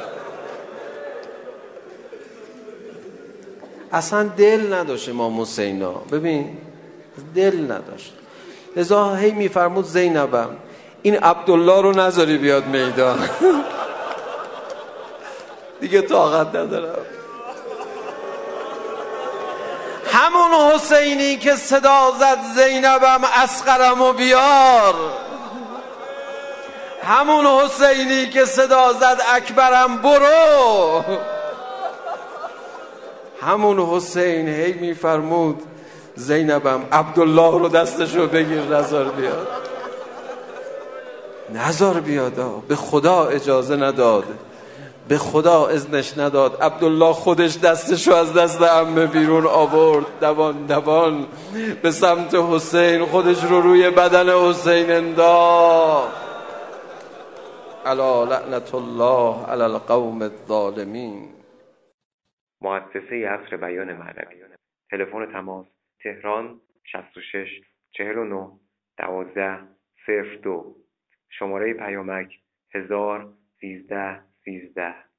اصلا دل نداشت امام حسینا، ببین دل نداشت. لذا هی میفرمود زینبم این عبدالله رو نذاری بیاد میدان. دیگه طاقت ندارم. همون حسینی که صدا زد زینبم اصغرم و بیار، همون حسینی که صدا زد اکبرم برو، همون حسین هی میفرمود زینبم عبدالله رو دستشو بگیر نزار بیاد، نزار بیاد. به خدا اجازه نداد، به خدا اذنش نداد. عبدالله خودش دستشو از دست عمه بیرون آورد، دوان دوان به سمت حسین خودش رو روی بدن حسین انداخت. الا لعنت الله علی القوم الظالمین. مؤسسه عصر بیان معنوی. تلفن تماس تهران 66 49 12 02. شماره پیامک 1000 13 13.